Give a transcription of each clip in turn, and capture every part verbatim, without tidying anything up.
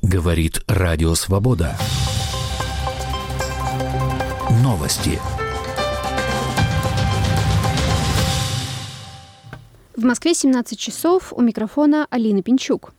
Говорит Радио Свобода. Новости. В Москве семнадцать часов. У микрофона Алина Пинчук.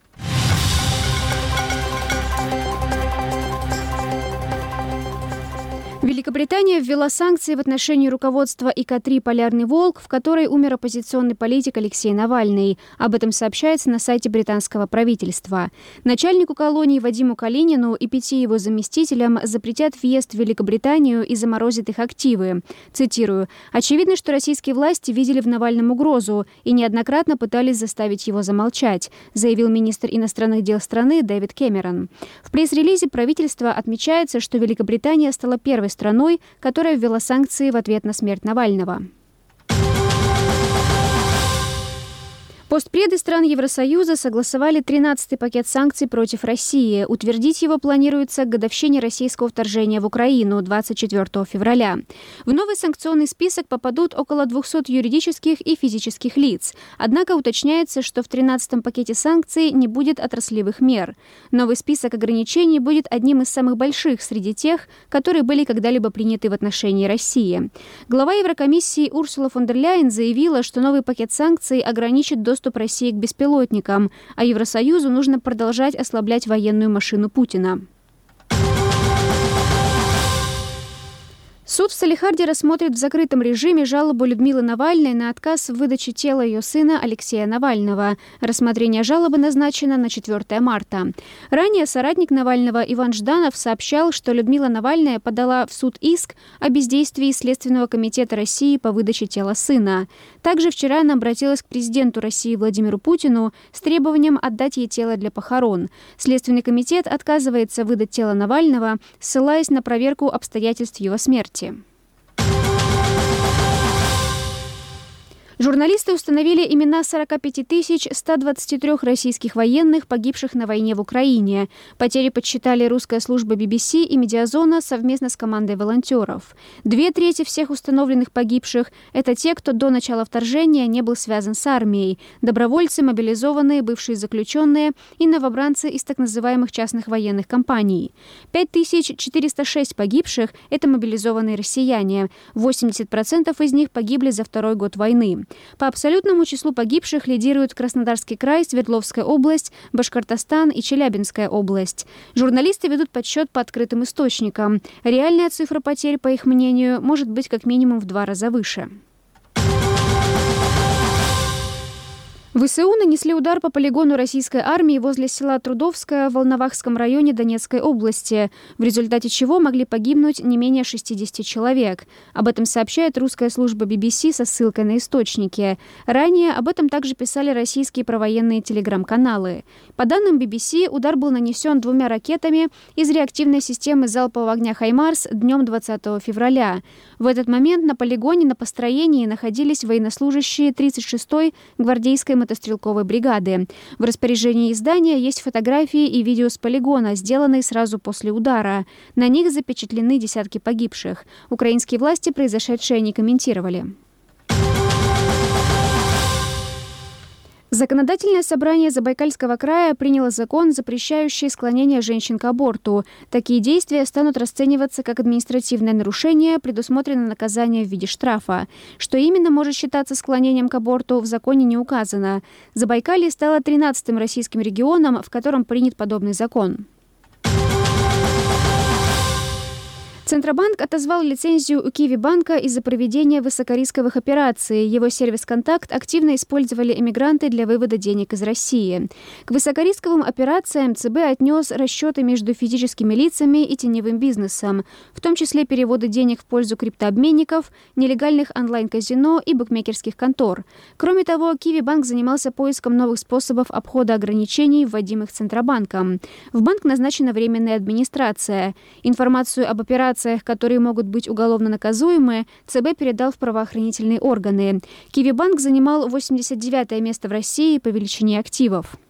Великобритания ввела санкции в отношении руководства И К три «Полярный волк», в которой умер оппозиционный политик Алексей Навальный. Об этом сообщается на сайте британского правительства. Начальнику колонии Вадиму Калинину и пяти его заместителям запретят въезд в Великобританию и заморозят их активы. Цитирую. «Очевидно, что российские власти видели в Навальном угрозу и неоднократно пытались заставить его замолчать», заявил министр иностранных дел страны Дэвид Кэмерон. В пресс-релизе правительства отмечается, что Великобритания стала первой страной, которая ввела санкции в ответ на смерть Навального. Постпреды стран Евросоюза согласовали тринадцатый пакет санкций против России. Утвердить его планируется к годовщине российского вторжения в Украину двадцать четвёртого февраля. В новый санкционный список попадут около двухсот юридических и физических лиц. Однако уточняется, что в тринадцатом пакете санкций не будет отраслевых мер. Новый список ограничений будет одним из самых больших среди тех, которые были когда-либо приняты в отношении России. Глава Еврокомиссии Урсула фон дер Ляйен заявила, что новый пакет санкций ограничит доступ доступ России к беспилотникам, а Евросоюзу нужно продолжать ослаблять военную машину Путина. Суд в Салехарде рассмотрит в закрытом режиме жалобу Людмилы Навальной на отказ в выдаче тела ее сына Алексея Навального. Рассмотрение жалобы назначено на четвёртое марта. Ранее соратник Навального Иван Жданов сообщал, что Людмила Навальная подала в суд иск о бездействии Следственного комитета России по выдаче тела сына. Также вчера она обратилась к президенту России Владимиру Путину с требованием отдать ей тело для похорон. Следственный комитет отказывается выдать тело Навального, ссылаясь на проверку обстоятельств его смерти. Журналисты установили имена сорока пяти тысяч ста двадцати трёх российских военных, погибших на войне в Украине. Потери подсчитали русская служба Би Би Си и Медиазона совместно с командой волонтеров. Две трети всех установленных погибших – это те, кто до начала вторжения не был связан с армией. Добровольцы, мобилизованные, бывшие заключенные и новобранцы из так называемых частных военных компаний. пять тысяч четыреста шесть погибших – это мобилизованные россияне. восемьдесят процентов из них погибли за второй год войны. По абсолютному числу погибших лидируют Краснодарский край, Свердловская область, Башкортостан и Челябинская область. Журналисты ведут подсчет по открытым источникам. Реальная цифра потерь, по их мнению, может быть как минимум в два раза выше. ВСУ нанесли удар по полигону российской армии возле села Трудовское в Волновахском районе Донецкой области, в результате чего могли погибнуть не менее шестидесяти человек. Об этом сообщает русская служба Би Би Си со ссылкой на источники. Ранее об этом также писали российские провоенные телеграм-каналы. По данным Би Би Си, удар был нанесен двумя ракетами из реактивной системы залпового огня «Хаймарс» днем двадцатого февраля. В этот момент на полигоне на построении находились военнослужащие тридцать шестой гвардейской мотострелковой бригады. В распоряжении издания есть фотографии и видео с полигона, сделанные сразу после удара. На них запечатлены десятки погибших. Украинские власти произошедшее не комментировали. Законодательное собрание Забайкальского края приняло закон, запрещающий склонение женщин к аборту. Такие действия станут расцениваться как административное нарушение, предусмотрено наказание в виде штрафа. Что именно может считаться склонением к аборту, в законе не указано. Забайкалье стало тринадцатым российским регионом, в котором принят подобный закон. Центробанк отозвал лицензию у Киви-банка из-за проведения высокорисковых операций. Его сервис «Контакт» активно использовали эмигранты для вывода денег из России. К высокорисковым операциям ЦБ отнес расчеты между физическими лицами и теневым бизнесом, в том числе переводы денег в пользу криптообменников, нелегальных онлайн-казино и букмекерских контор. Кроме того, Киви-банк занимался поиском новых способов обхода ограничений, вводимых Центробанком. В банк назначена временная администрация. Информацию об операциях, которые могут быть уголовно наказуемы, ЦБ передал в правоохранительные органы. Киви-банк занимал восемьдесят девятое место в России по величине активов.